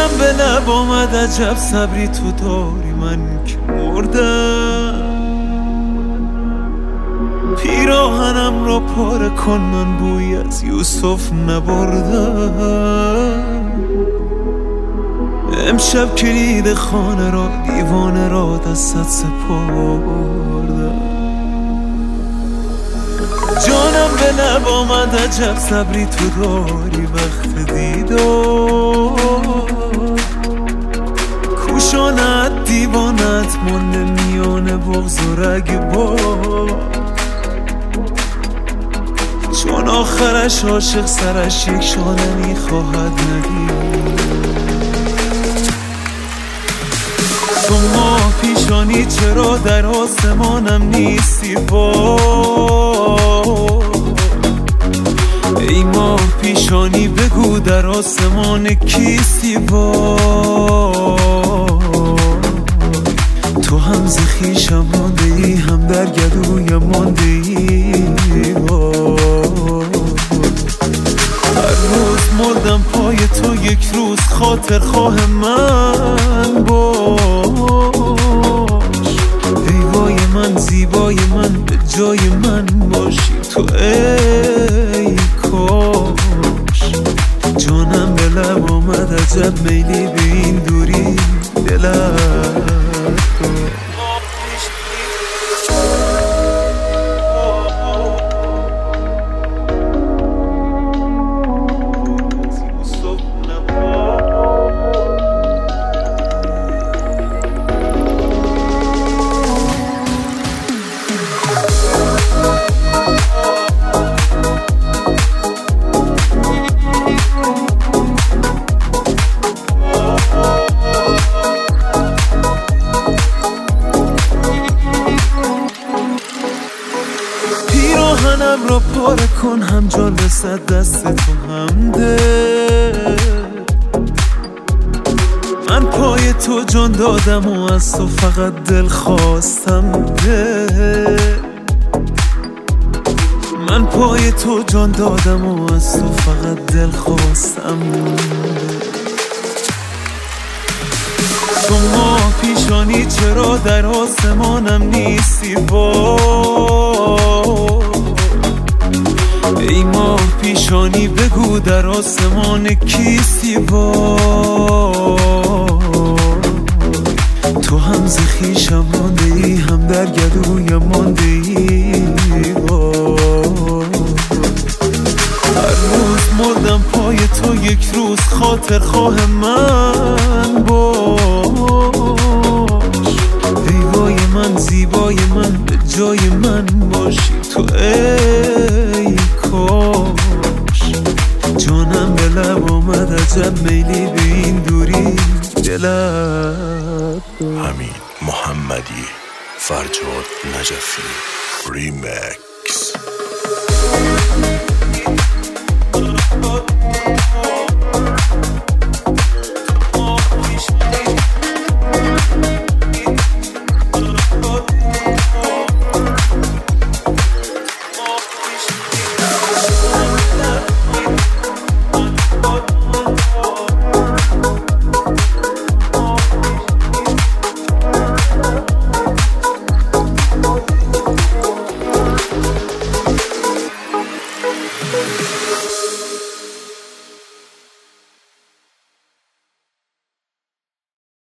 جانم به لب آمد عجب صبری تو داری من که مردم پیراهنم را پاره کن من بوی از یوسف نبردم امشب کلید خانه را دیوانه را دستت سپردم جانم به لب آمد عجب صبری تو داری وقت دیدار کوشانت دیوانت مانده میان بغض و رگبار چون آخرش عاشق سرش یک شانه میخواهد ندید تو ماه پیشانی چرا در آسمانم نیستی ای ماه پیشانی بگو در آسمان کیستی تو هم ز خویشم مانده ای هم در گلویم مانده ای هر روز مردم پای تو یک روز خاطر خواه من باش ای وای من زیبای من به جای من باشی تو ای کاش جانم به لب آمد عجب میلی به این دوری دلم پیراهنم را پاره کن هم جان رسد دست تو هم ده من پای تو جان دادم و از تو فقط دل خواستم ده من پای تو جان دادم و از تو فقط دل خواستم تو ماه پیشانی چرا در آسمانم نیستی ای ماه پیشانی بگو در آسمان کیستی تو هم ز خویشم مانده ای هم در گلویم مانده ای هر روز مردم پای تو یک روز خاطر خواه من باش ای وای من زیبای من به جای من باشی تو ای کاش جانم به لب آمد عجب میلی به این دوری دلم امین محمدی فرجاد نجفی ریمیک